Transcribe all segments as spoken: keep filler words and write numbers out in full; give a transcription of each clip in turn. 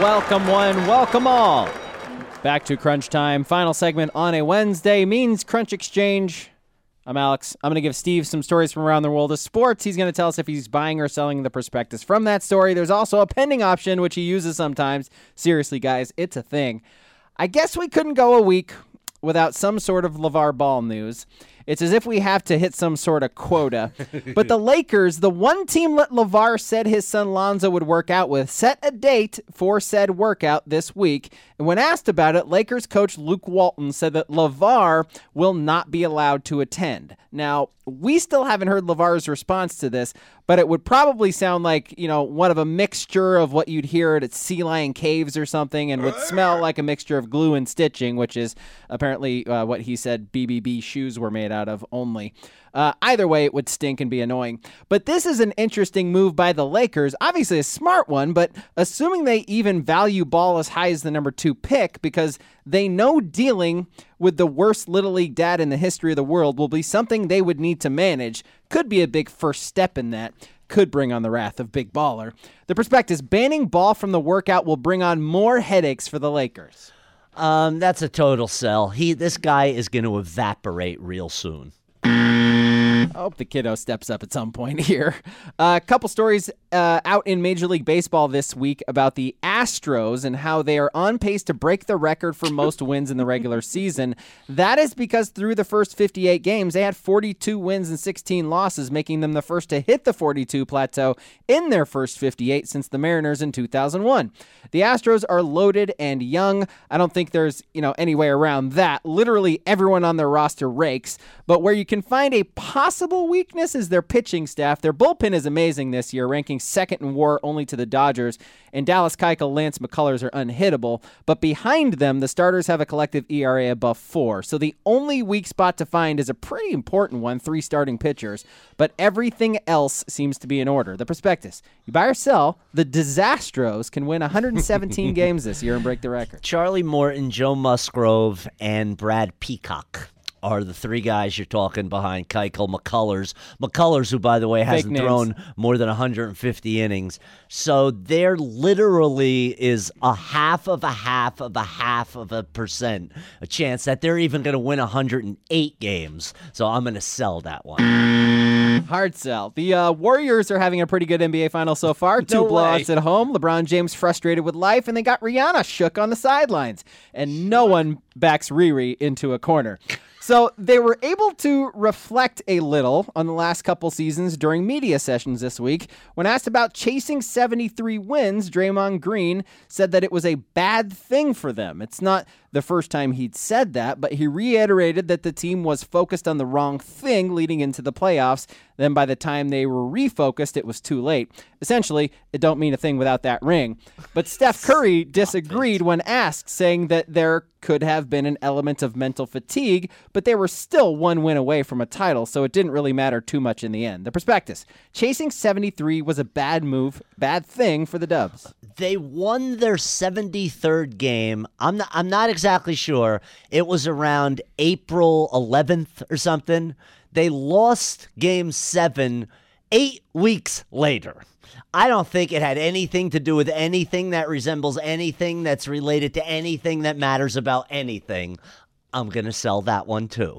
Welcome one, welcome all. Back to Crunch Time. Final segment on a Wednesday means Crunch Exchange. I'm Alex. I'm going to give Steve some stories from around the world of sports. He's going to tell us if he's buying or selling the prospectus from that story. There's also a pending option, which he uses sometimes. Seriously, guys, it's a thing. I guess we couldn't go a week without some sort of LeVar Ball news. It's as if we have to hit some sort of quota. But the Lakers, the one team that LeVar said his son Lonzo would work out with, set a date for said workout this week. And when asked about it, Lakers coach Luke Walton said that LeVar will not be allowed to attend. Now, we still haven't heard LeVar's response to this, but it would probably sound like, you know, one of a mixture of what you'd hear at Sea Lion Caves or something, and would smell like a mixture of glue and stitching, which is apparently uh, what he said B B B shoes were made out of only. Uh, either way, it would stink and be annoying. But this is an interesting move by the Lakers. Obviously a smart one, but assuming they even value Ball as high as the number two pick, because they know dealing with the worst Little League dad in the history of the world will be something they would need to manage. Could be a big first step in that. Could bring on the wrath of Big Baller. The prospectus, banning Ball from the workout will bring on more headaches for the Lakers. Um, that's a total sell. He, this guy is going to evaporate real soon. I hope the kiddo steps up at some point here. A uh, couple stories uh, out in Major League Baseball this week about the Astros and how they are on pace to break the record for most wins in the regular season. That is because through the first fifty-eight games, they had forty-two wins and sixteen losses, making them the first to hit the forty-two plateau in their first fifty-eight since the Mariners in two thousand one. The Astros are loaded and young. I don't think there's, you know, any way around that. Literally everyone on their roster rakes. But where you can find a possible weakness is their pitching staff. Their bullpen is amazing this year, ranking second in WAR only to the Dodgers. And Dallas Keuchel, Lance McCullers are unhittable. But behind them, the starters have a collective E R A above four. So the only weak spot to find is a pretty important one, three starting pitchers. But everything else seems to be in order. The prospectus, you buy or sell, the Disastros can win one hundred seventeen games this year and break the record. Charlie Morton, Joe Musgrove, and Brad Peacock are the three guys you're talking behind Keuchel, McCullers. McCullers, who, by the way, hasn't thrown more than one hundred fifty innings. So there literally is a half of a half of a half of a percent, a chance that they're even going to win one hundred eight games. So I'm going to sell that one. Hard sell. The uh, Warriors are having a pretty good N B A final so far. Two No blowouts way. at home. LeBron James frustrated with life, and they got Rihanna shook on the sidelines. And no one backs Riri into a corner. So they were able to reflect a little on the last couple seasons during media sessions this week. When asked about chasing seventy-three wins, Draymond Green said that it was a bad thing for them. It's not the first time he'd said that, but he reiterated that the team was focused on the wrong thing leading into the playoffs. Then by the time they were refocused, it was too late. Essentially, it don't mean a thing without that ring. But Steph Curry disagreed when asked, saying that there could have been an element of mental fatigue, but they were still one win away from a title, so it didn't really matter too much in the end. The prospectus, chasing seventy-three was a bad move, bad thing for the Dubs. They won their seventy-third game. I'm not, I'm not exactly sure. It was around April eleventh or something. They lost game seven eight weeks later. I don't think it had anything to do with anything that resembles anything that's related to anything that matters about anything. I'm going to sell that one too.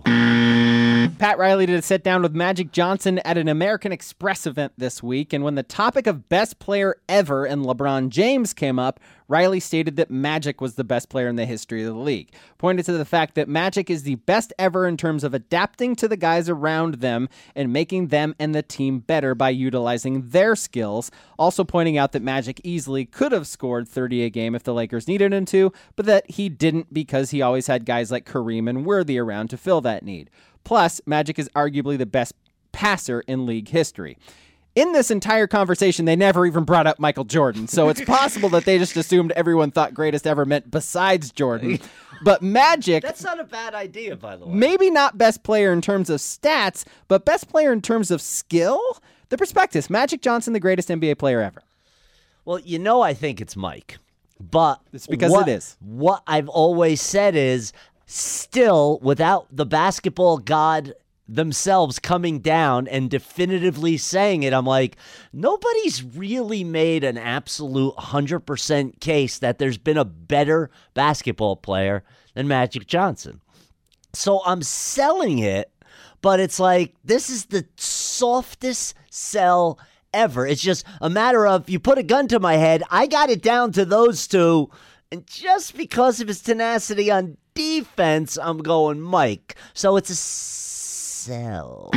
Pat Riley did a sit down with Magic Johnson at an American Express event this week, and when the topic of best player ever and LeBron James came up, Riley stated that Magic was the best player in the history of the league, pointed to the fact that Magic is the best ever in terms of adapting to the guys around them and making them and the team better by utilizing their skills, also pointing out that Magic easily could have scored thirty a game if the Lakers needed him to, but that he didn't because he always had guys like Kareem and Worthy around to fill that need. Plus, Magic is arguably the best passer in league history. In this entire conversation, they never even brought up Michael Jordan, so it's possible that they just assumed everyone thought greatest ever meant besides Jordan. But Magic... That's not a bad idea, by the way. Maybe not best player in terms of stats, but best player in terms of skill? The prospectus, Magic Johnson, the greatest N B A player ever. Well, you know I think it's Mike, but... It's because what, it is. What I've always said is... Still, without the basketball god themselves coming down and definitively saying it. I'm like, nobody's really made an absolute one hundred percent case that there's been a better basketball player than Magic Johnson. So I'm selling it, but it's like, this is the softest sell ever. It's just a matter of, you put a gun to my head, I got it down to those two, and just because of his tenacity on defense, I'm going Mike. So it's a sell.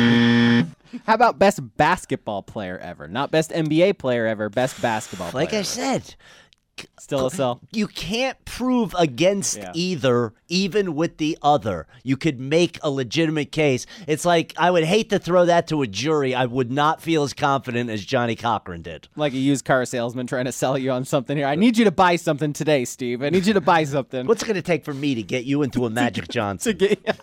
How about best basketball player ever? Not best N B A player ever, best basketball player Like I ever. said, Still a sell. you can't prove against Yeah. either, even with the other. You could make a legitimate case. It's like, I would hate to throw that to a jury. I would not feel as confident as Johnny Cochran did. Like a used car salesman trying to sell you on something here. I need you to buy something today, Steve. I need you to buy something. What's it going to take for me to get you into a Magic Johnson? to get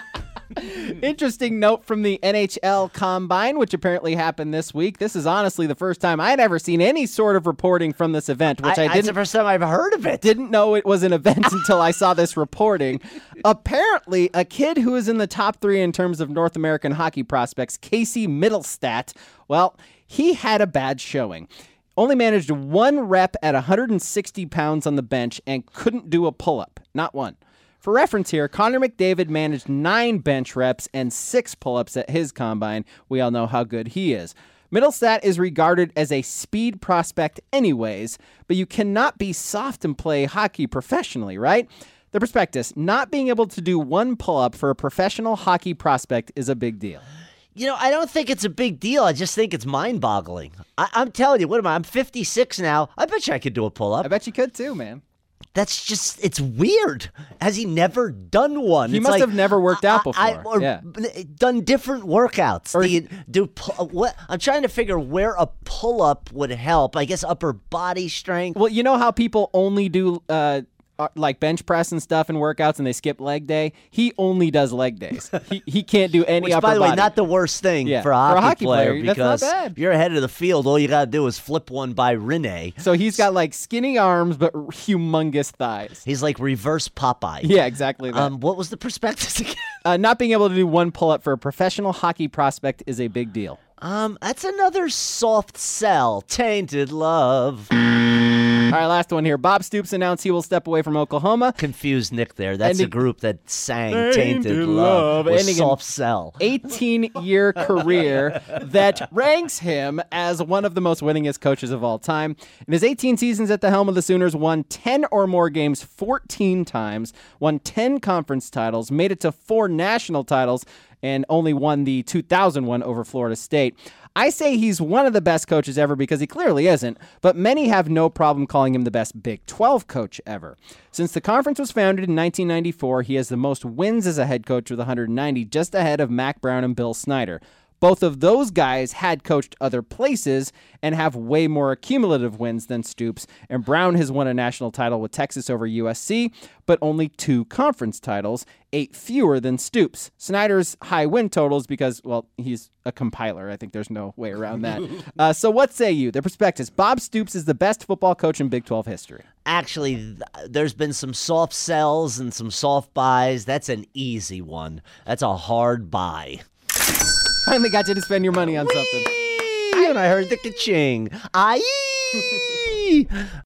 Interesting note from the N H L Combine, which apparently happened this week. This is honestly the first time I had ever seen any sort of reporting from this event, which I, I, I It's the didn't first time I've heard of it. didn't know it was an event until I saw this reporting. Apparently, a kid who is in the top three in terms of North American hockey prospects, Casey Middlestat, well, he had a bad showing. Only managed one rep at one hundred sixty pounds on the bench and couldn't do a pull-up. Not one. For reference here, Connor McDavid managed nine bench reps and six pull-ups at his combine. We all know how good he is. Middlestat is regarded as a speed prospect anyways, but you cannot be soft and play hockey professionally, right? The prospectus, not being able to do one pull-up for a professional hockey prospect is a big deal. You know, I don't think it's a big deal. I just think it's mind-boggling. I- I'm telling you, what am I? I'm fifty-six now. I bet you I could do a pull-up. I bet you could too, man. That's just, it's weird. Has he never done one? He It's must like, have never worked out before. I, I, or yeah. done different workouts. Or do you, do pu- what? I'm trying to figure where a pull-up would help. I guess upper body strength. Well, you know how people only do uh, uh, like bench press and stuff and workouts and they skip leg day? He only does leg days. he he can't do any Which, upper by the way, body. not the worst thing Yeah, for a hockey, for a hockey player, player, that's not because bad. if you're ahead of the field, all you got to do is flip one by Rene. So he's got like skinny arms but humongous thighs. He's like reverse Popeye. Yeah, exactly that. Um, what was the prospectus again? Uh, not being able to do one pull-up for a professional hockey prospect is a big deal. Um, that's another soft sell. Tainted love. All right, last one here. Bob Stoops announced he will step away from Oklahoma. Confused Nick there. That's Ending- a group that sang Tainted Tainted, Love. Love. with Ending in- soft sell. eighteen-year career that ranks him as one of the most winningest coaches of all time. In his eighteen seasons at the helm of the Sooners, won ten or more games fourteen times, won ten conference titles, made it to four national titles, and only won the two thousand one over Florida State. I say he's one of the best coaches ever because he clearly isn't, but many have no problem calling him the best Big twelve coach ever. Since the conference was founded in nineteen ninety-four, he has the most wins as a head coach with one hundred ninety, just ahead of Mac Brown and Bill Snyder. Both of those guys had coached other places and have way more cumulative wins than Stoops, and Brown has won a national title with Texas over U S C, but only two conference titles, eight fewer than Stoops. Snyder's high win totals because, well, he's a compiler. I think there's no way around that. uh, so what say you? The prospectus, Bob Stoops is the best football coach in Big twelve history. Actually, th- there's been some soft sells and some soft buys. That's an easy one. That's a hard buy. Finally got you to spend your money on something. And I heard the ka-ching. Aye.